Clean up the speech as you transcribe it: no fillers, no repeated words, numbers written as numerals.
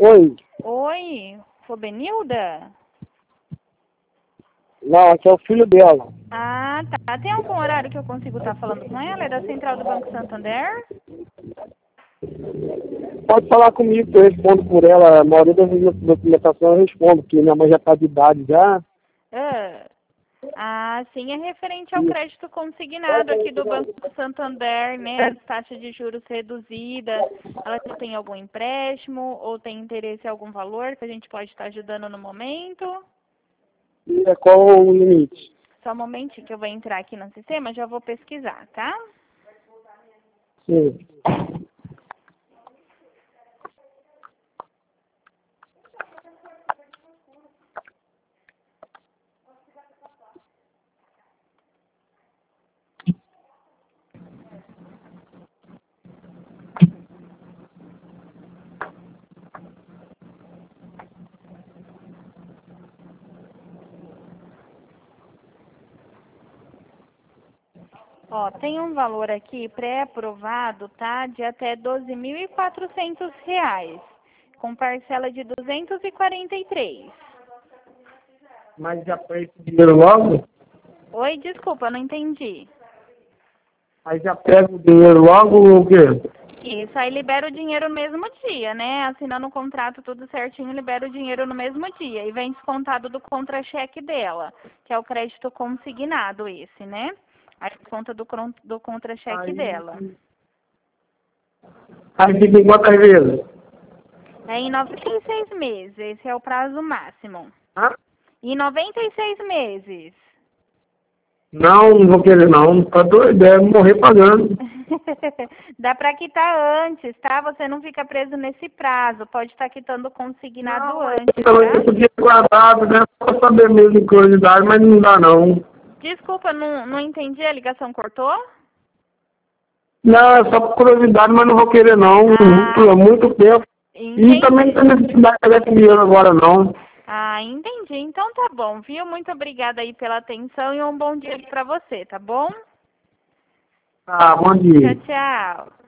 Oi. Oi, Robenilda? Não, aqui é o filho dela. Ah, tá. Tem algum horário que eu consigo estar falando com ela? É da central do Banco Santander? Pode falar comigo que eu respondo por ela. A maioria das documentações eu respondo, porque minha mãe já está de idade já. Sim, é referente ao crédito consignado aqui do Banco Santander, né? As taxas de juros reduzidas. Ela já tem algum empréstimo ou tem interesse em algum valor que a gente pode estar ajudando no momento? E qual o limite? Só um momentinho que eu vou entrar aqui no sistema, já vou pesquisar, tá? Sim. Ó, tem um valor aqui pré-aprovado, tá? De até R$ 12.400, com parcela de 243. Mas já pega esse dinheiro logo? Oi, desculpa, não entendi. Aí já pega o dinheiro logo ou o quê? Isso, aí libera o dinheiro no mesmo dia, né? Assinando o contrato tudo certinho, libera o dinheiro no mesmo dia. E vem descontado do contra-cheque dela, que é o crédito consignado esse, né? Aí desconta do contra-cheque dela. Aí fica em quantas vezes? É em 96 meses, esse é o prazo máximo. Hã? Em 96 meses. Não vou querer não. Tá doido, é morrer pagando. Dá para quitar antes, tá? Você não fica preso nesse prazo. Pode estar quitando consignado Não, antes, eu tá? podia guardado, né? Só pra saber mesmo de curiosidade, mas não dá não. Desculpa, não entendi, a ligação cortou? Não, é só por curiosidade, mas não vou querer não. Ah, Muito tempo. E também não entendi. tem necessidade de pegar esse dinheiro agora não. Ah, entendi. Então tá bom, viu? Muito obrigada aí pela atenção e um bom dia para você, tá bom? Tá, bom Tchau, dia. tchau.